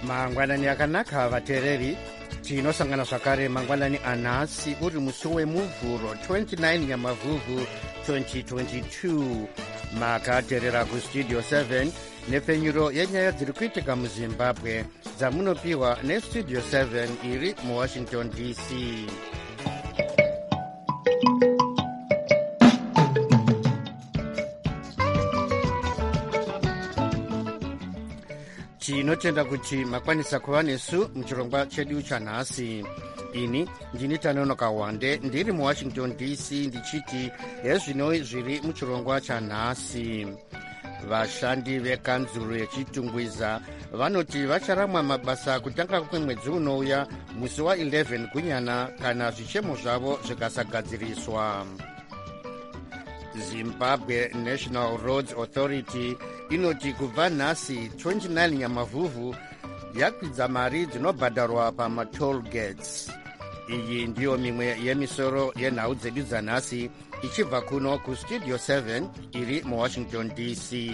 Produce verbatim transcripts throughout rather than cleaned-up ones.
mangwanani akanaka vateereri, tinosangana zvakare mangwanani anhasi uri musi wemuvhuro twenty-nine nyamavhuvhu twenty twenty-two. Makateerera kustudio seven nepfenyuro yenyaya dziri kuitika muzimbabwe dzamunopiwa nestudio seven iri muwashington D C. Tinotenda kuti makwanisa kuva nesu muchirongwa chedu chanhasi. Ini ndini Tanonoka Wande ndiri muwashington D C ndichiti hezvino zviri muchirongwa chanhasi. Vashandi vekanzuru yechitungwiza vanoti vacharamwa mabasa kutanga kwemwedzi unouya musi wa eleven gunyana kana zvichemo zvavo zvikasagadziriswa. Zimbabwe National Roads Authority inoti kubva nhasi twenty-nine nyamavhuvhu yakwidza mari dzinobhadharwa pamatoll gates. Iyi ndiyo mimwe yemisoro yenhau dzedu dzanhasi ichibva kuno kustudio seven iri muwashington D C.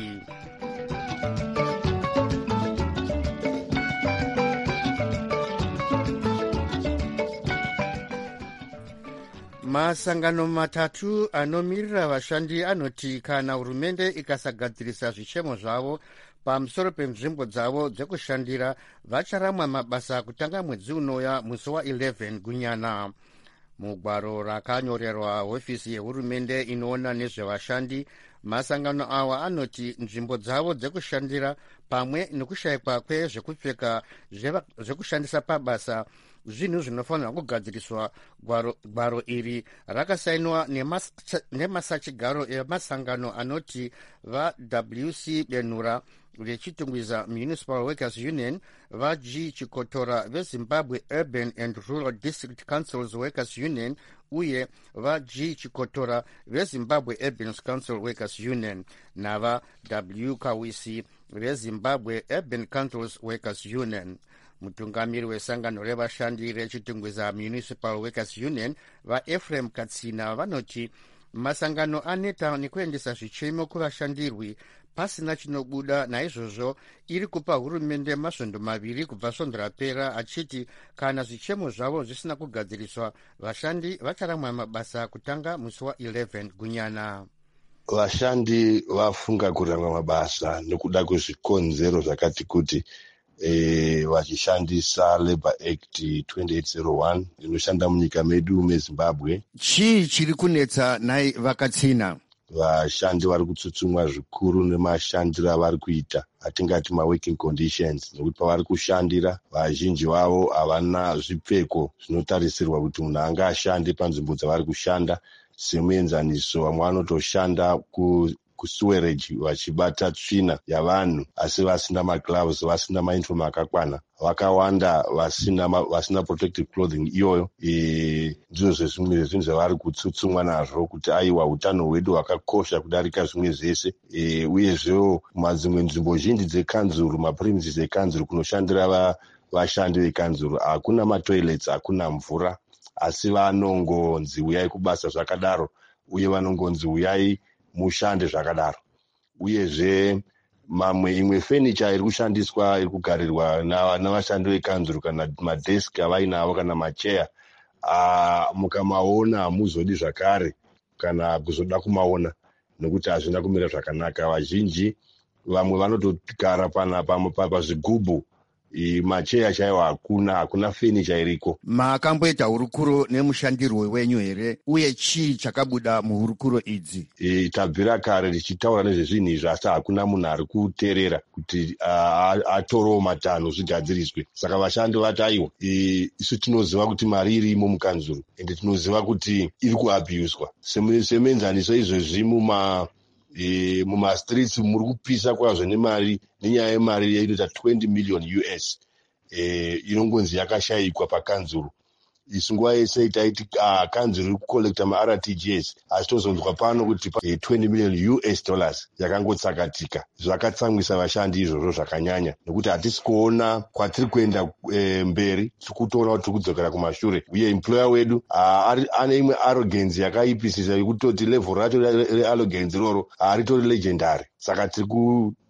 Masangano matatu anomirira vashandi anoti kana hurumende ikasagadzirisa zvichemo zvavo pamusoro penzvimbo dzavo dzekushandira vacharamwa mabasa kutanga mwedzi unouya musi wa eleven gunyana. Mugwaro rakanyorerwa hofisi yehurumende inoona nezvevashandi, masangano awa anoti nzvimbo dzavo dzekushandira pamwe nekushayikwa kwezvekupfeka zvekushandisa pabasa zvinhu zvinofanirwa kugadziriswa. Gwaro, gwaro iri rakasainwa nemasachigaro emasangano anoti va-W C Benhura vechitungwiza Municipal Workers Union, va-G Chikotora veZimbabwe Urban and Rural District Councils Workers Union uye va-G Chikotora veZimbabwe Urban Council Workers Union nava-W Kawisi veZimbabwe Urban Councils Workers Union. Mutungamiri wesangano revashandi rechitungwiza Municipal Workers Union vaEphraim Katsina vanoti masangano aneta nekuendesa zvichemo kuvashandirwi pasina chinobuda. Naizvozvo iri kupa hurumende masvondo maviri kubva svondo rapera, achiti kana zvichemo zvavo zvisina kugadziriswa vashandi vacharamwa mabasa kutanga musi wa eleven gunyana. Vashandi vafunga kuramwa mabasa nekuda kwezvikonzero zvakati kuti E, vachishandisa Labour Act twenty-eight oh one inoshanda munyika medu meZimbabwe. Chii chiri kunetsa nai Vakatsina? Vashandi vari kutsutsumwa zvikuru nemashandiro avari kuita, atingati ma-working conditions, nekuti pavari kushandira vazhinji vavo havana zvipfeko zvinotarisirwa kuti munhu anga ashande panzvimbo dzavari kushanda. Semuenzaniso, vamwe vanotoshanda ku kusewerage vachibata tsvina yavanhu asi vasina magloves, vasina mauniform akakwana, vakawanda vasina vasina protective clothing. Iyoyo e, ndizvo zvezvimwe zvezvinhu zvavari kutsutsumwa nazvo kuti aiwa hutano hwedu hwakakosha kudarika zvimwe zvese. E, uyezvewo madzimwe nzvimbo zhinji dzekanzuru, mapremises ekanzuru kunoshandira va, vashandi vekanzuru hakuna matoilets, hakuna mvura, asi vanongonzi uyai kubasa zvakadaro uye vanongonzi uyai mushande zvakadaro. Uyezve mamwe imwe furniture iri kushandiswa iri kugarirwa navashandi vekanzuru kana madesk avainavo kana macheya, mukamaona hamuzodi zvakare kana kuzoda kumaona nekuti hazvina kumira zvakanaka. Vazhinji vamwe vanotogara pazvigubhu, macheya chaiwo hakuna, hakuna furniture iriko. Makamboita hurukuro nemushandirwe wenyu here, uye chii chakabuda muhurukuro idzi? E, tabvira kare tichitaura nezvezvinhu izvi asi hakuna munhu ari kuteerera kuti atorowo matanho zvigadziriswe. Saka vashandi vati aiwa, e, isu tinoziva kuti mari irimo mukanzuru ende tinoziva kuti iri kuabhuswa. Semuenzaniso izvezvi muma E, mumastreets muri kupisa kwazvo nemari, nenyaya yemari inoita twenty million U S e, inongonzi yakashayikwa pakanzuru. Isu nguva yese taiti ah, kanzuru iri kukolekta ma-R T G S, asi tozonzwa pano kuti e, twenty million U S dollars yakangotsakatika. Zvakatsamwisa vashandi izvozvo zvakanyanya, nekuti hatisi kuona kwatiri kuenda e, mberi, tiri kutoona kuti tiri kudzokera kumashure. Uye employer wedu ah, ane imwe arrogance yakaipisisa yekutoti level racho rearrogance roro haritori legendary. Saka tiri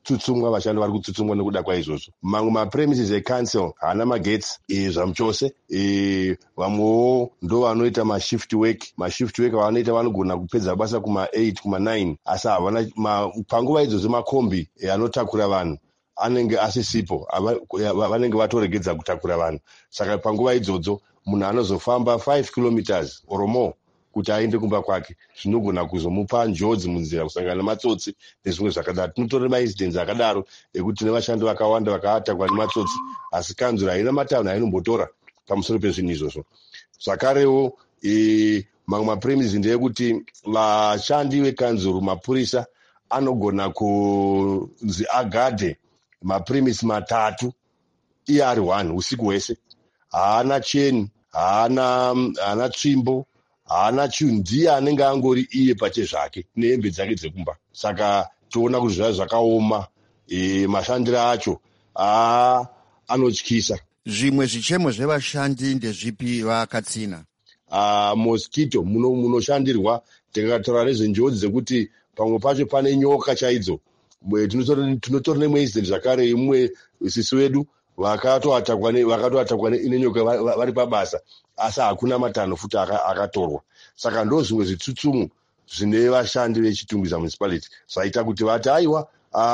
kutsutsumwa, vashandi vari kutsutsumwa nekuda kwaizvozvo. Mamwe mapremises ecouncil haana magetsi e, zvamuchose e, vamwewo ndo vanoita mashift work. Mashift work vanoita vanogona kupedza basa kuma eight kuma nine, asi havana panguva idzodzo makombi e, anotakura vanhu anenge asisipo, vanenge vatoregedza kutakura vanhu. Saka panguva idzodzo munhu anozofamba five kilometers or more kuti aende kumba kwake zvinogona kuzomupa njodzi munzira, kusangana nematsotsi nezvimwe zvakadaro. Tinotora maincidents akadaro ekuti tine vashandi vakawanda vakatakwa nematsotsi, asi kanzuro haina mataunhu ainombotora pamusoro pezvinhu izvozvo. Zvakarewo e, mamwe mapremises ndeyekuti vashandi vekanzuro, mapurisa anogona kunzi agadhe mapremise matatu iye ari one usiku hwese, haana cheni, haana haana tsvimbo, haana chinhu, ndiye anenge angori iye pache zvake nehembe dzake dzekumba. Saka toona kuti zvaa zvakaoma e, mashandiro acho a anotyisa. Zvimwe zvichemo zvevashandi ndezvipi vakatsina? Uh, mosquito munoshandirwa, tikataura nezvenjodzi dzekuti pamwe pacho pane nyoka chaidzo. Tinotora nemwe incident zvakare imwe sisi wedu vakatoatakwa nenyoka vari pabasa, asi hakuna matanho futi akatorwa. Saka ndo zvimwe zvitsutsumu zvine vashandi vechitungwiza municipality zvaita kuti vati aiwa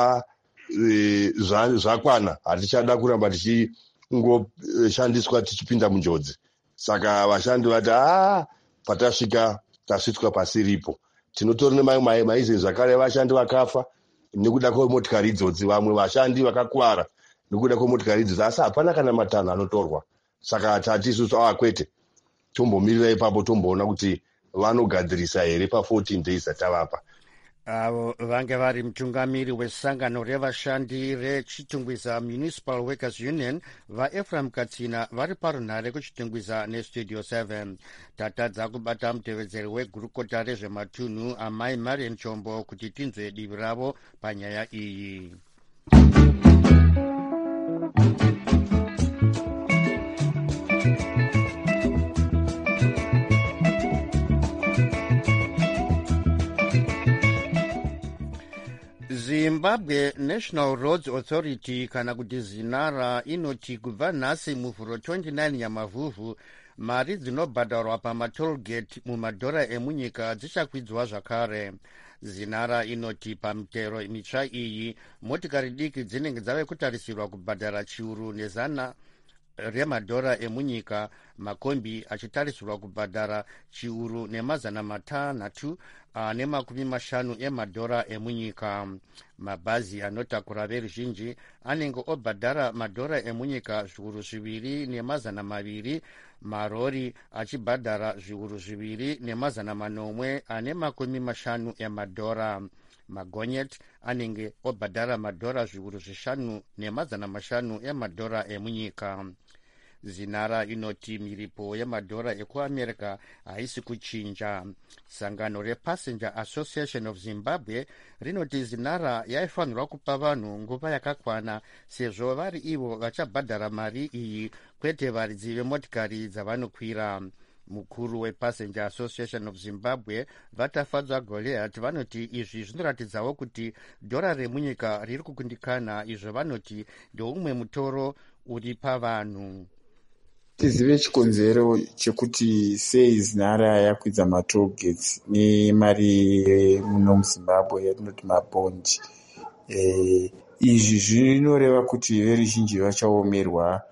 e, zvakwana, hatichada kuramba tichingoshandiswa tichipinda munjodzi. Saka vashandi vati a patasvika tasvitswa pasiripo. Tinotora nemamwe maize zvakare vashandi vakafa nekuda kwemotikari idzodzi, vamwe vashandi vakakwara nekuda kwemotikari idzodzi, asi hapana kana matanho anotorwa. Saka tati isusu a kwete, tombomirira ipapo tomboona kuti vanogadzirisa here pa fourteen days atavapa. Avo vange vari mutungamiri wesangano revashandi rechitungwiza Municipal Workers Union vaEphraim Katsina vari parunhare kuchitungwiza nestudio seven. Tatadza kubata mutevedzeri wegurukota rezvematunhu amai Marian Chombo kuti tinzwe divi ravo panyaya iyi. Zimbabwe National Roads Authority kana kuti ZINARA inoti kubva nhasi muvhuro twenty-nine Nyamavhuvhu mari dzinobhadharwa pamatollgate mumadhora emunyika dzichakwidzwa zvakare. ZINARA inoti pamutero mitsva iyi motikari diki dzinenge dzave kutarisirwa kubhadhara chiuru nezana remadhora emunyika, makombi achitarisirwa kubhadhara chiuru nemazana matanhatu nemakumi mashanu emadhora emunyika. Mabhazi anotakura veruzhinji anenge obhadhara madhora emunyika zviuru zviviri nemazana maviri, marori achibhadhara zviuru zviviri nemazana manomwe ane makumi mashanu emadhora. Magonyeti anenge obhadhara madhora zviuru zvishanu nemazana mashanu emadhora emunyika. ZINARA inoti miripo yemadhora ekuamerica haisi kuchinja. Sangano rePassenger Association of Zimbabwe rinoti ZINARA yaifanirwa kupa vanhu nguva yakakwana sezvo vari ivo vachabhadhara mari iyi, kwete varidzi vemotikari dzavanokwira. Mukuru wePassenger Association of Zimbabwe Vatafadzwa Goliath vanoti izvi zvinoratidzawo kuti dhora remunyika riri kukundikana, izvo vanoti ndoumwe mutoro uri pavanhu. Tizive chikonzero chekuti sei ZINARA yakwidza matollgates nemari muno muZimbabwe yatinoti mabhondi. E, izvi zvinoreva kuti veruzhinji vachaomerwa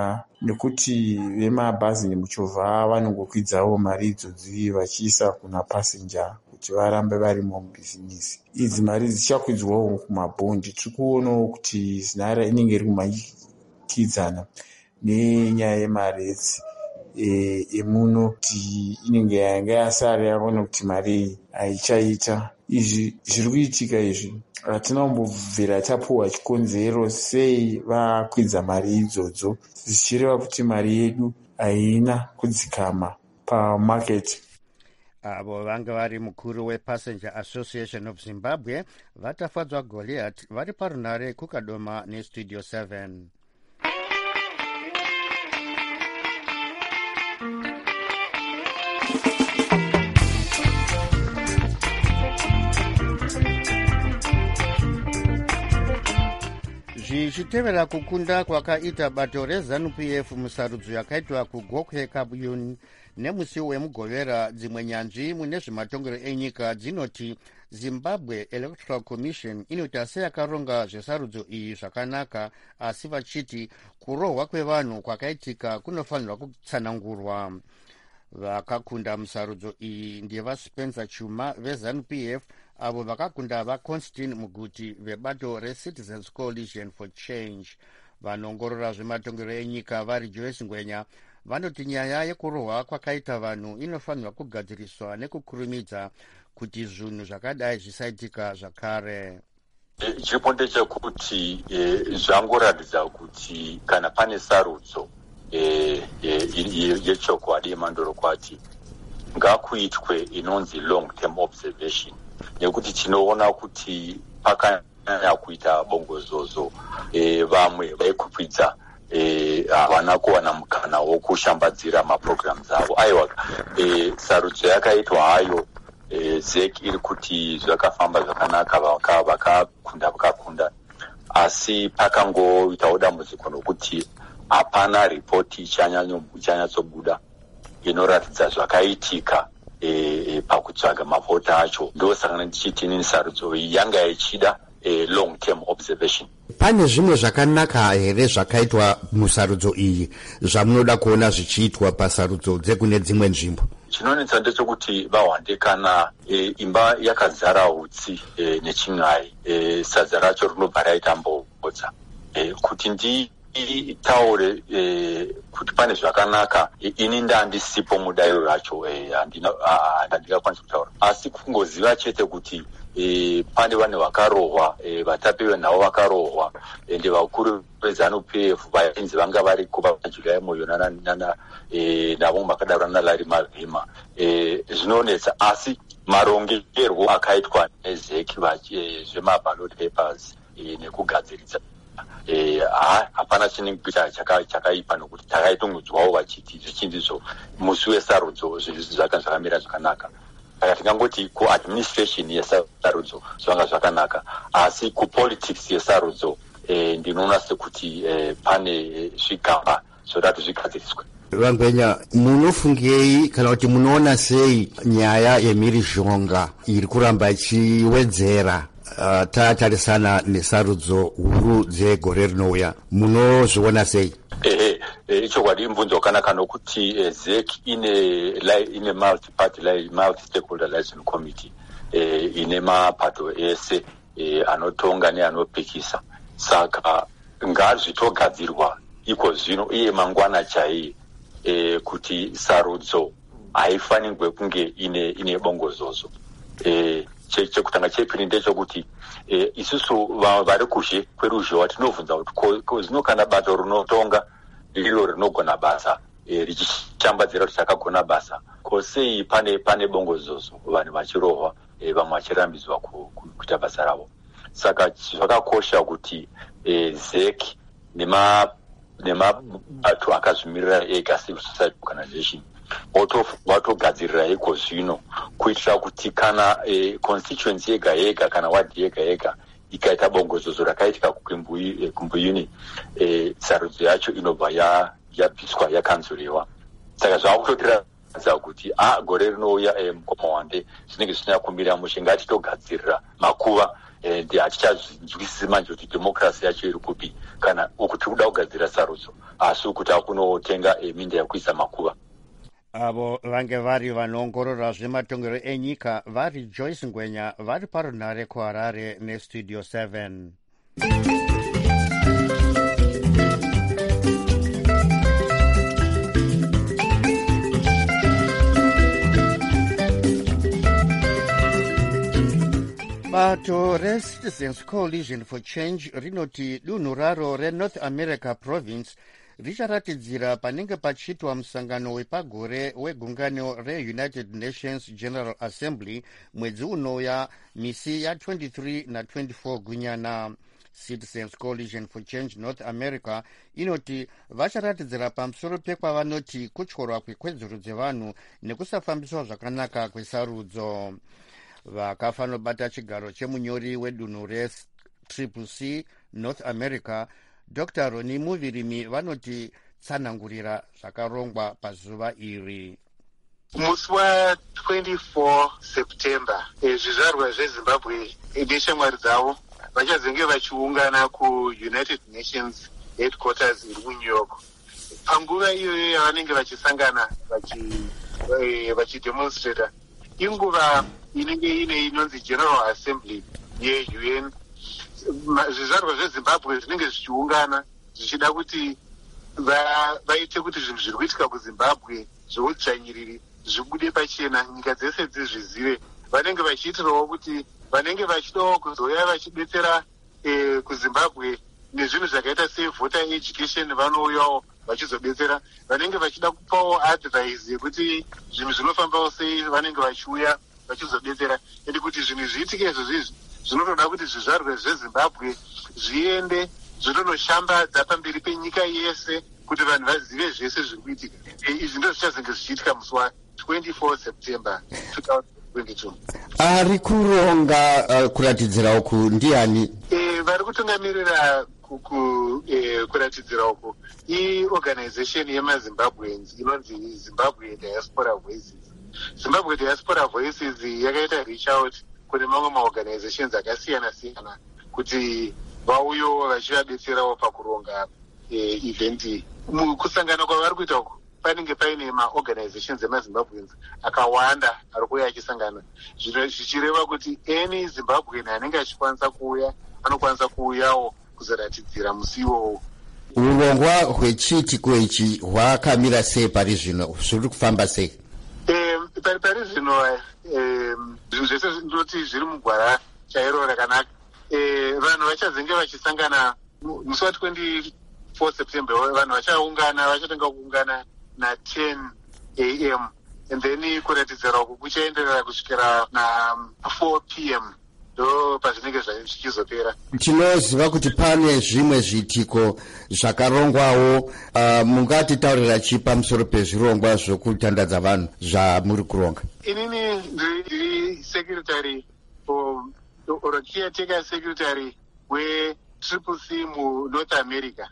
nekuti vemabhazi nemuchovha vanongokwidzawo mari idzodzi vachiisa kuna passenger kuti varambe vari mubhizinisi. Idzi mari dzichakwidzwawo kumabhondi. Tiri kuonawo kuti ZINARA inenge iri kumanyikidzana nenyaya yemaretsi emuno kuti inenge yanga yasara yaona kuti mari haichaita. Izvi zviri kuitika izvi hatina kumbobvira tapuhwa chikonzero sei vakwidza mari idzodzo, zvichireva kuti mari yedu haina kudzikama pamaketi. Avo vanga vari mukuru wePassenger Association of Zimbabwe Vatafadzwa Goliath vari parunhare kukadoma nestudio seven. zvichitevera kukunda kwakaita bato rezanu-p f musarudzo yakaitwa kugokwe kabuyuni nemusi wemugovera, dzimwe nyanzvi mune zvematongero enyika dzinoti Zimbabwe Electoral Commission inoita seyakaronga zvesarudzo iyi zvakanaka, asi vachiti kurohwa kwevanhu kwakaitika kunofanirwa kutsanangurwa. Vakakunda musarudzo iyi ndevaspencer Chuma vezanu-p f, avo vakakunda vaConstantine Muguti vebato reCitizens Coalition for Change. Vanongorora zvematongero enyika vari Joyce Ngwenya vanoti nyaya yekurohwa kwakaita vanhu inofanirwa kugadziriswa nekukurumidza kuti zvinhu zvakadai zvisaitika zvakare. Chipo ndechekuti zvangoratidza kuti kana pane sarudzo yechokwadi yemandorokwati ngakuitwe inonzi long term observation, nekuti tinoona kuti pakanyanya kuita bongozozo vamwe vaikupidza havana kuwana mukana wokushambadzira maprograms avo. Aiwa, sarudzo yakaitwa hayo, Z E C iri kuti zvakafamba zvakanaka, vakakunda vakakunda, asi pakangoitawo dambudziko nokuti hapana ripoti ichanyatsobuda inoratidza zvakaitika e, pakutsvaga mavhota acho. Ndosaka ndichiti nini sarudzo iyi yanga ichida e, long term observation. Pane zvimwe zvakanaka here zvakaitwa musarudzo iyi zvamunoda kuona zvichiitwa pasarudzo dzekune dzimwe nzvimbo? Chinonetsa ndechekuti vahwandekana e, imba yakazara utsi e, nechin'ai, e, sadza racho rinobva raita mbodza, e, kuti ndi taure e, kuti pane zvakanaka, e, ini ndandisipo mudairo racho, e, handingakwanisa kutaura, asi kungoziva chete kuti e, pane vanhu vakarohwa, e, vatapi venhau vakarohwa, ende vakuru vezanu-p f vainzi vanga variko vajugai moyo nana e, navo makadaro naLarry Mavhima. E, zvinonetsa, asi marongerwo akaitwa neZ E C zvemaballot papers e, nekugadziridza Eh, hapana chinenge chakaipa, nokuti takaitongodzwawo vachiti zvichindizvo musi wesarudzo zvaka zvakamira zvakanaka. Saka tingangoti kuadministration yesarudzo zvanga zvakanaka, asi kupolitics yesarudzo eh, ndinoona sekuti eh, pane zvigamba zvoda kuti zvigadziriswe. Vangwenya, munofungei kana kuti munoona sei nyaya yemhirizhonga iri kuramba ichiwedzera Uh, tatarisana nesarudzo huru dzegore rinouya, munozviona sei? Ehe, ichokwadi imvunzo yakanaka, nokuti eh, Z E C ine ine multi party multi stakeholder liaison committee, eh, ine mapato ese eh, anotonga neanopikisa. Saka ngazvitogadzirwa iko zvino iye mangwana chaiye, eh, kuti sarudzo haifanirwe kunge ine ine bongozozo. Eh, chekutanga chepiri ndechekuti e, isusu vari kushe kweruzhowa tinobvunza kuti zvinokana bato rinotonga riro rinogona basa e, richishambadzira kuti chakagona basa, ko sei pane pane bongozozo, vanhu vachirohwa, e, vamwe vachirambidzwa kuita basa ravo. Saka zvakakosha kuti e, Z E C nemabato akazvimirira ega, civil society organization, watogadzirira iko zvino kuitira kuti kana e, constituency yega yega kana wadi yega yega ikaita bongozozo rakaitika kumbuyuni, e, sarudzo yacho inobva yapiswa yakanzuriwa. Saka zvakutotiradza kuti a gore rinouya e, mukoma wande zvinenge zvisina kumira mushe, ngatitogadzirira makuva, e, ndi hatichazwisisi manje kuti demokrasi yacho iri kupi, kana ukuti kuda kugadzira sarudzo asi kuti akunotenga e, minda yakuisa makuva. Avo vange vari vanoongorora zvematongero enyika vari Joyce Ngwenya vari parunhare kuHarare neStudio seven. Bato reCitizens Coalition for Change rinoti dunhu raro reNorth America Province richaratidzira panenge pachiitwa musangano wepagore wegungano reUnited Nations General Assembly mwedzi unouya misi ya23 na twenty-four gunyana. Citizens Coalition for Change North America inoti vacharatidzira pamusoro pekwavanoti kutyorwa kwekwedzero dzevanhu nekusafambiswa zvakanaka kwesarudzo. Vakafanobata chigaro chemunyori wedunhu triple C North America Dr Roni Muvirimi vanoti tsanangurira zvakarongwa pazuva iri. Musi wa twenty-four September zvizvarwa zveZimbabwe neshamwari dzavo vachazenge vachiungana kuUnited Nations headquarters iri muNew York. Panguva iyoyo yavanenge vachisangana vachidemonstrata inguva inenge ine inonzi General Assembly yeU N. Zvizvarwa zveZimbabwe zvinenge zvichiungana zvichida kuti vaite kuti zvinhu zviri kuitika kuZimbabwe zveudzvanyiriri zvibude pachena, nyika dzese dzizvizive. Vanenge vachiitirawo kuti vanenge vachidawo kuzoya vachidetsera kuZimbabwe nezvinhu zvakaita sevoter education vanouyawo vachizodetsera. Vanenge vachida kupawo advice yekuti zvinhu zvinofambawo sei vanenge vachiuya vachizodetsera. Ende kuti zvinhu zviitike izvozvizvi zvinotoda kuti zvizvarwe zveZimbabwe zviende zvotonoshambadza pamberi penyika yese kuti vanhu vazive zvese zviri kuitika. Izvi ndizvo zvichazenge zvichiitika musi wa twenty-four September twenty twenty-two. Ari kuronga uh, kuratidzira uku ndiani? Eh, vari kutungamirira kuku eh, kuratidzira uku i-organization yemaZimbabweans inonzi Zimbabwe Diaspora Voices. Zimbabwe Diaspora Voices yakaita reach out kune mamwe maorganizations akasiyana siyana kuti vauyo vachivadetserawo pakuronga eh, event iyi. Mukusangana kwavari kuita uku panenge paine maorganizations emaZimbabweans akawanda ari kuuya achisangana, zvichireva kuti any Zimbabwean anenge achikwanisa kuuya anokwanisa kuuyawo kuzoratidzira musi iwowo. Urongwa hwechiitiko ichi hwakamira sei pari zvino, zviri kufamba sei? Pari pari zvino zvinhu zvese ndoti zviri mugwara chairo rakanaka. Vanhu vachazenge vachisangana musi wa twenty-four September. Vanhu vachaungana vachatanga kuungana na ten A M and then kuratidzira uku kuchaenderera kusvikira na four P M ndo pazvinenge zvichizopera. Tinoziva kuti pane zvimwe zviitiko zvakarongwawo. Uh, mungatitaurira chi pamusoro pezvirongwa zvokutandadza vanhu zvamuri kuronga? Inini ndiri secretary or caretaker secretary we-Triple C mu North America.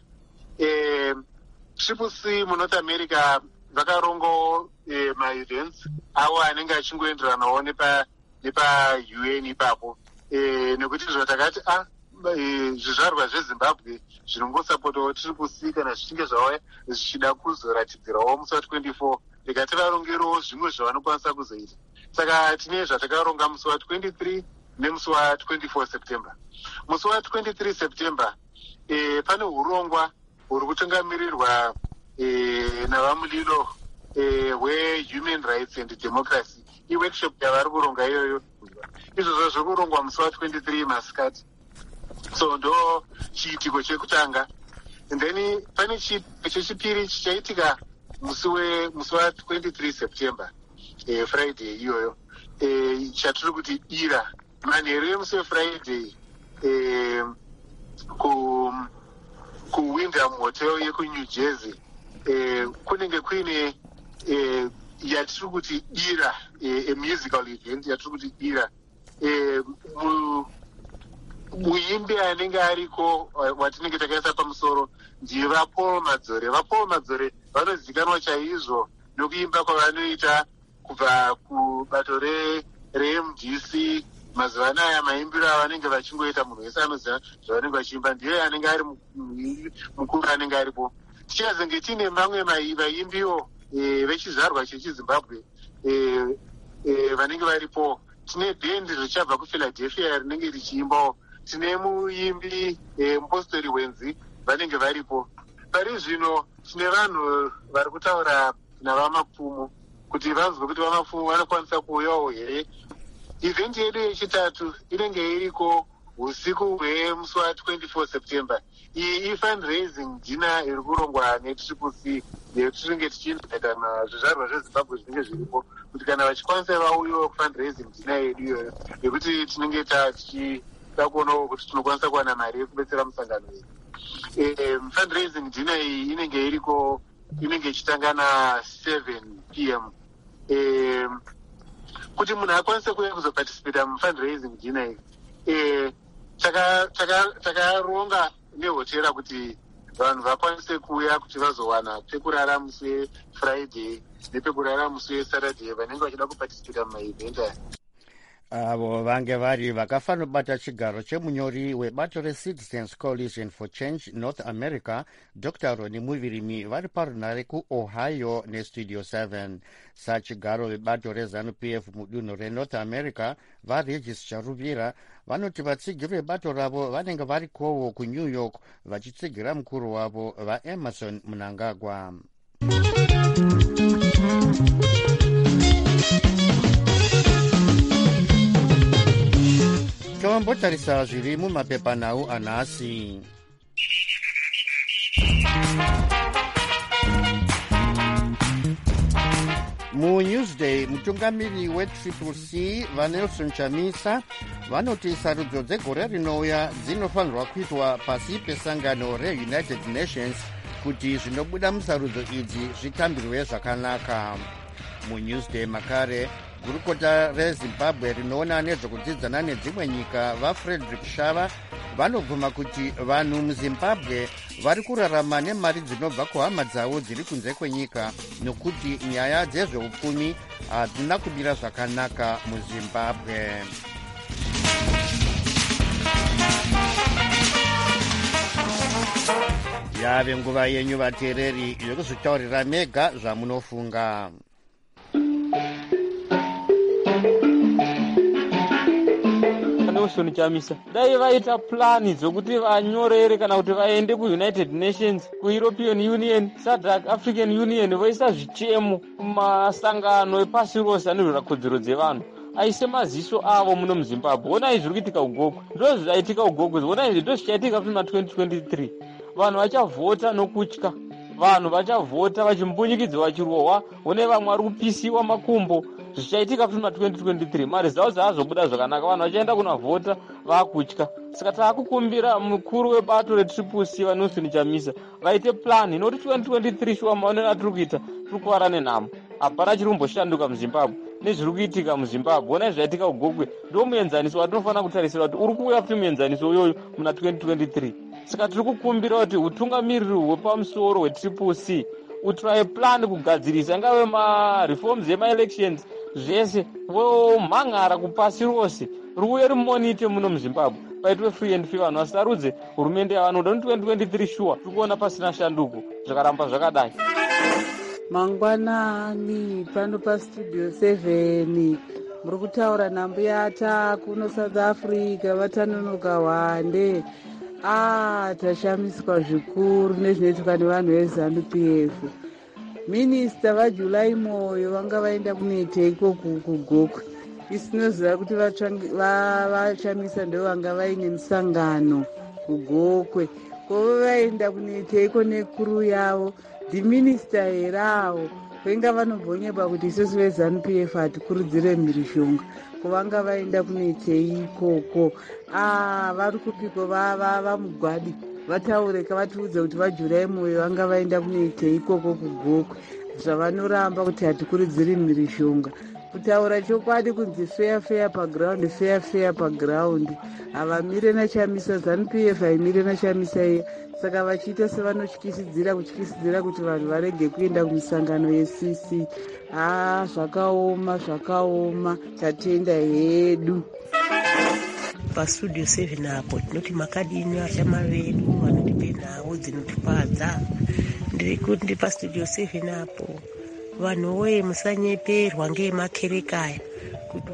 Eh, Triple C mu North America vakarongo eh, ma-events avo anenge achingoenderanawo nepa nepa-U N ipapo. Eh, nekuti izvo takati ah, eh, zvizvarwa zveZimbabwe zvinongosapotawo Triple C kana zvichinge zvauya zvichida kuzoratidzirawo musi wa twenty-four, tikati varongerowo zvimwe zvavanokwanisa kuzoita. Saka tine zvatakaronga musi wa twenty-three nemusi wa twenty-four September. Musi wa twenty-three September eh, pane urongwa huri kutungamirirwa eh, navamulilo eh, we-Human Rights and Democracy. I-workshop yavari kuronga iyoyo izvozvo zviri kurongwa musi wa twenty-three masikati. So ndo chiitiko chekutanga. And then pane chiitiko chechipiri chichaitika musi we musi wa twenty-three September eh, Friday iyoyo eh, chatiri kuti ira manheru emusi weFriday eh, ku kuWindham Hotel yekuNew Jersey eh, kunenge kuine eh, yatiri kuti ira eh, a musical event yatiri kuti ira eh, mu muimbi anenge ariko watinenge takaisa pamusoro ndiye vaPaul Madzore. VaPaul Madzore vanozivikanwa chaizvo nokuimba kwavanoita kubva kubato re-M D C. Mazuva anaya maimbiro avanenge vachingoita munhu wese anoziva zvavanenge vachiimba ndiye anenge ari mukuru anenge aripo. Tichazenge tiine mamwe vaimbiwo e, vechizvarwa chechiZimbabwe e, e, vanenge varipo. Tine bhendi richabva kuPhiladelphia rinenge richiimbawo. Tine muimbi e, mupostori wenzi vanenge varipo. Pari zvino tine vanhu vari kutaura navamapfumo kuti vanzwe kuti vamapfumo vanokwanisa kuuyawo here. Event yedu yechitatu inenge iriko usiku hwemusi wa twenty-four September. Iyi i-fundraising dina iri kurongwa ne-Triple C yetinenge tichiita kana zvizvarwa zveZimbabwe zvinenge zviripo kuti kana vachikwanisa vauyiwo fundraising dina yedu iyoyo yekuti tinenge tichida kuonawo kuti tinokwanisa kuwana mari yekubetsera musangano wedu. E, fundraising dina iyi inenge iriko inenge ichitanga na seven P M E, kuti munhu akwanise kuuya kuzoparticipata mufundraising dina iyi eh, takaronga nehotera kuti vanhu vakwanise kuuya kuti vazowana pekurara musi wefriday nepekurara musi wesaturday vanenge vachida kupatisipita mumaevent aya. avo vange vari vakafanobata chigaro chemunyori webato recitizens coalition for change north america dr roni muvirimi vari parunhare kuohio nestudio seven. sachigaro vebato rezanup f mudunhu renorth america varegis charuvira vanoti vatsigiri vebato ravo vanenge varikowo kunew york vachitsigira mukuru wavo vaemerson mnangagwa. tombotarisa zviri mumapepanhau anhasi. munewsday mutungamiri wetriple c vanelson chamisa vanoti sarudzo dzegore rinouya dzinofanirwa kuitwa pasi pesangano reunited nations kuti zvinobuda musarudzo idzi zvitambirwe zvakanaka. munewsday makare gurukota rezimbabwe rinoona nezvekudzidzana nedzimwe nyika vafrederick shava vanobvuma kuti vanhu muzimbabwe vari kurarama nemari dzinobva kuhama dzavo dziri kunze kwenyika nokuti nyaya dzezveupfumi hadzina kumira zvakanaka muzimbabwe. yave nguva yenyu vateereri yekuzvitaurira mega zvamunofunga. nelson chamisa dai vaita plani dzokuti vanyorere kana kuti vaende kuunited nations, kueuropean union, sadc african union voisa zvichemo kumasangano epasi rose anorwira kodzero dzevanhu aise maziso avo muno muzimbabwe. onai zviri kuitika ugogwe, ndo zvaitika ugogwe, onai izvi ndo zvichaitika kuma twenty twenty-three. vanhu vachavhota nokutya, vanhu vachavhota vachimbunyikidzwa vachirohwa, onai vamwe vari kupisiwa makumbo. zvichaitika kuma twenty twenty-three mari dzavo dzaazobuda zvakanaka, vanhu vachaenda kunavhota vaakutya. saka taakukumbira mukuru webato retriple c vanelson chamisa vaite plani, nokuti twenty twenty-three shuwa maonero atiri kuita tiri kuvara nenhamo, hapana chiri kumboshanduka muzimbabwe nezviri kuitika muzimbabwe. onai zvaitika ugogwe ndo muenzaniso watinofanira kutarisira kuti uri kuuya kuti muenzaniso uyoyo muna twenty twenty-three. saka tiri kukumbira kuti utungamiriri hwepamusoro hwetriple c utraye plan kugadzirisa ingave mareforms emaelections zvese vomhan'ara kupasi rose riuye rimonite muno muzimbabwe paitwe free and fair, vanhu vasarudze hurumende yavanoda. ni twenty twenty-three shuwa tiri kuona pasina shanduko zvakaramba zvakadai. mangwanani pano pastudio seven muri kutaura nhamba yata kuno south africa vatanonoka hwande. ah tashamiswa zvikuru nezvinoitika nevanhu vezanup f. minista vajulai moyo vanga vaenda kunete ikoko kugokwe. isinoziva kuti vachamisa ndo vanga vaine musangano kugokwe, kove vaenda kunete iko nekuru yavo dhiminista herawo venga vanombonyeba kuti isusu vezanup f hatikurudzire mhirishonga kuvanga vaenda kunete ikoko. ah vari kupiko vamugwadi vataureka vatiudza kuti vajulai moyo vanga vaenda kunete ikoko kugokwe, zvavanoramba kuti hatikurudziri mhirishonga. kutaura chokwadi kunzi fair fair paground, fair fair paground, havamire nachamisa. zanup f haimire nachamisa iya, saka vachiita sevanotyisidzira kutyisidzira kuti vanhu varege kuenda kumisangano yecc. ah zvakaoma zvakaoma, tatenda hedu. pastudio seven apo tinoti makadini ashama vedu vanotipe nhau dzinotipadza. ndiri kuti ndi pastudio seven apo vanhu woye musanyeperwa ngeemakerekaya kuti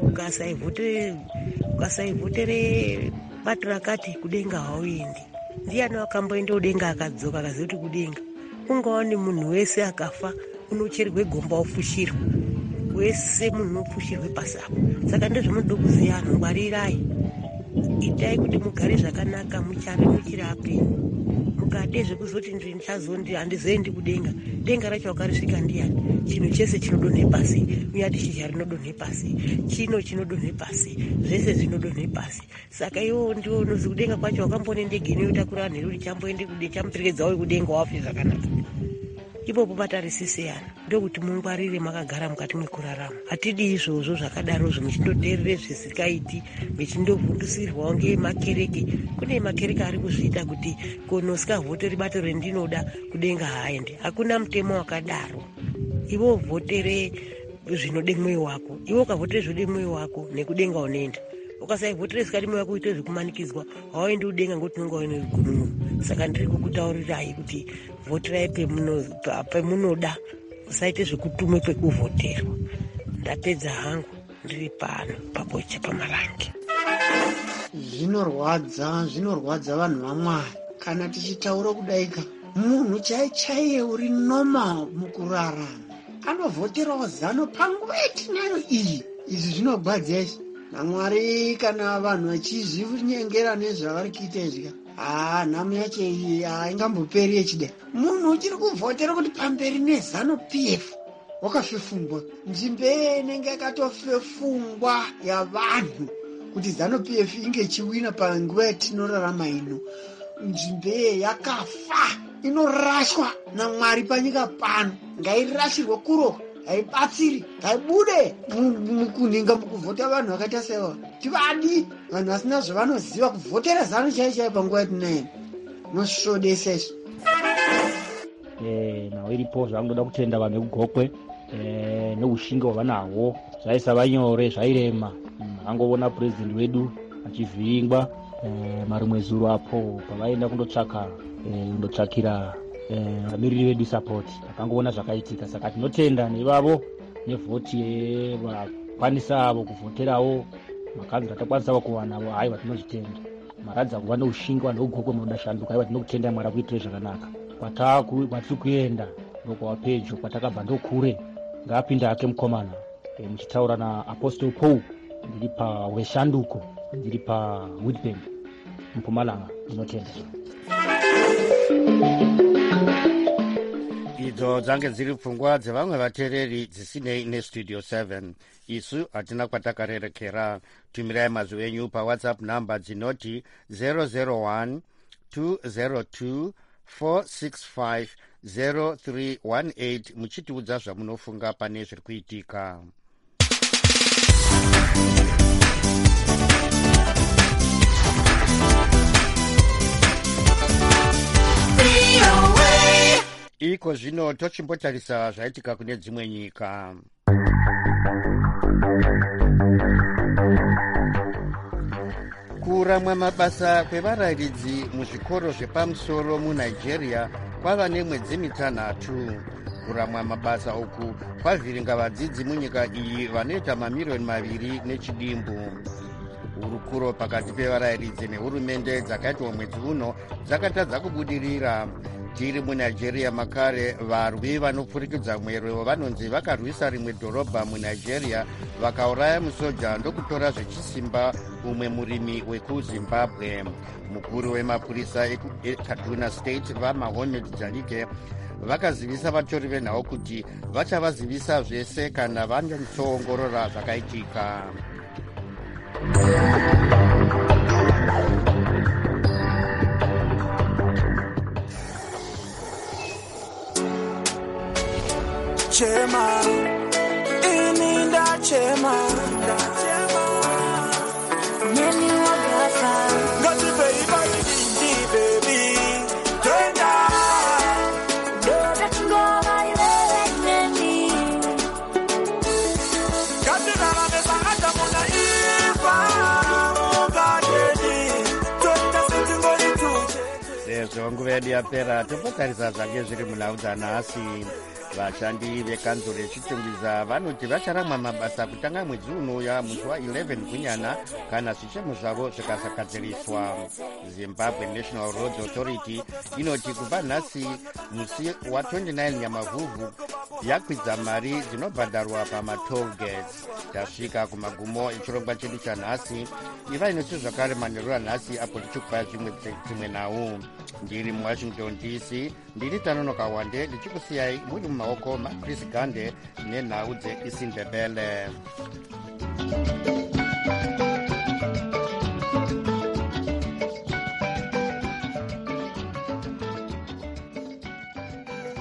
ukasaivhotere bato rakati kudenga hauendi. ndiani wakamboenda kudenga akadzoka akaziva kuti kudenga ungawa ni munhu wese akafa unochererwe gomba ofushirwa, wese munhu unofushirwe pasapo. saka ndozvamunoda kuziva anhu, ngwarirai, itai kuti mugare zvakanaka, muchare muchirape. mukade zvekuzoti ndichazondi handizoendi kudenga, denga racho wakarisvika ndiani? chinhu chese chinodonhe pasi, unyati shizha rinodonhe pasi, chino chinodonhe pasi, zvese zvinodonhe pasi. saka iwo ndiwo unozi kudenga kwacho wakamboone ndege inoyotakura vanhu here kuti chamboende kude chamuperekedza uye kudenga wafe zvakanaka. ipopo patarisisiyana ndokuti mungwarire makagara mukati mwekurarama. Hatidi izvozvo zvakadarozvo muchindoteerere zvisikaiti mechindovhundusirwawo ngemakereke. Kune makereke ari kuzviita kuti konosikavhotori bato rendinoda kudenga haaende. Hakuna mutemo wakadaro. Ivo vhotere zvinode mwoyo wako. Ivo ukavhotere zvinode mwoyo wako nekudenga unoenda. Ukasaivhotere zvikadi mwoyo wako uite zvekumanikidzwa hawaendi kudenga ngoti unonga waine rugununu. Saka ndiri kukutaurirai kuti vhoterai pemunoda, usaite zvekutume pekuvhoterwa. Ndapedza hangu ndiri pano pabocha pamarange. Zvinorwadza, zvinorwadza vanhu vaMwari. Kana tichitaura kudaika, munhu chaichaiye uri normal mukurarama anovhoterawo zano panguva yetinayo iyi. Izvi zvinogwadza izvi. naMwari kana vanhu vachizvinyengera nezvavari kuita izvi, ah nhamo yacho iyi haingamboperi yechida. Munhu uchiri kuvhotera kuti pamberi nezano P F wakafefungwa. Nzvimbe inenge yakatofefungwa yavanhu kuti zano P F inge ichiwina panguva yetinorarama ino. Nzvimbe yakafa inorashwa naMwari panyika pano. Ngairashirwe kuro, haibatsiri, ngaibude mukuninga mukuvhota vanhu vakaita saiva. Tivadi vanhu vasina zvavanoziva kuvhotera zano chaichai panguva yetinayo. Nosvodesa izvo. Eh, nawo iripo zvavangoda kutenda vanhu vekugokwe eh, neushinga hwavanahwo zvaisava nyore zvairema. Angoona purezidendi wedu achivhiringwa eh, marimwe zuro apo pavaenda kundotsvaka eh, kundotsvakira vamiriri vedu support. Akangoona zvakaitika, saka tinotenda nevavo nevhoti yevakwanisa avo kuvhoterawo makadzi vatakwanisavo kuwanavo. Haiwa, tinozvitenda. Maradza kuva neushinga vanhu vekugokwe munoda shanduka. Haiwa, tinokutendai Mwari akuitire zvakanaka. Kwatiri kuenda ndokwava pedyo, kwatakabva ndokure. Ngaapinde hake mukomana. E, muchitaura naApostle Paul, ndiri paWeshanduko, ndiri paWitbank muPumalanga. Ndinotenda. Idzo dzange dziri pfungwa dzevamwe vateereri dzisinei nestudio seven. Isu hatina kwatakarerekera. Tumirai mazwi enyu paWhatsApp namba dzinoti zero zero one two zero two four six five zero three one eight muchitiudza zvamunofunga pane zviri kuitika. Iko zvino tochimbotarisa zvaitika kune dzimwe nyika. Kuramwa mabasa kwevarayiridzi muzvikoro zvepamusoro muNigeria kwava nemwedzi mitanhatu. Kuramwa mabasa uku kwavhiringa vadzidzi munyika iyi vanoita mamiliyoni maviri nechidimbu. Hurukuro pakati pevarayiridzi nehurumende dzakaitwa mwedzi uno dzakatadza kubudirira. Tiri muNigeria makare, varwi vanopfurikidza mwero vanonzi vakarwisa rimwe dhorobha muNigeria vakauraya musoja ndokutora zvechisimba umwe murimi wekuZimbabwe. Mukuru wemapurisa eKaduna State vaMohammed Jalike vakazivisa vatori venhau kuti vachavazivisa zvese kana vanyatsoongorora zvakaitika. Chema, ininda chema, nini wagasa, gati baby, baby, baby, tenda, doda chingova ile neni, gati nana mesa hata muna ifa, mugadeni, tenda sintingoli tuche. Sezvo nguva yedu yapera, topotarisa zvange zviri munhau nhasi. Vashandi vekanzuro yechitungwiza vanoti vacharamwa mabasa kutanga mwedzi unouya musi wa11 Gunyana kana zvichemo zvavo zvikasagadziriswa. Zimbabwe National Roads Authority inoti kubva nhasi musi wa29 Nyamavhuvhu yakwidza mari dzinobhadharwa pamatoll gates. Tasvika kumagumo echirongwa chedu chanhasi. Ivai nesu zvakare manheru anhasi apo tichikupa dzimwe nhau. Ndiri muWashington D C, ndiri Tanonoka Wande ndichikusiyai muri mumaoko maChris Gande nenhau dzeIsindebele.